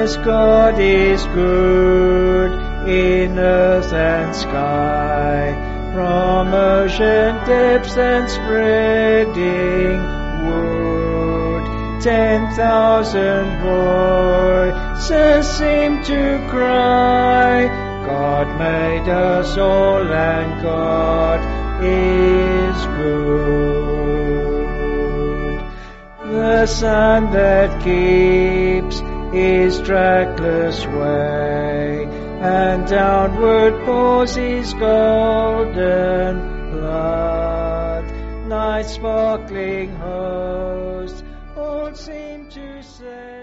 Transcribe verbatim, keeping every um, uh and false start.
Yes, God is good in earth and sky, from ocean depths and spreading wood. Ten thousand voices seem to cry, God made us all and God is good. The sun that keeps his trackless way, and downward pours his golden blood. Night's sparkling host all seem to say,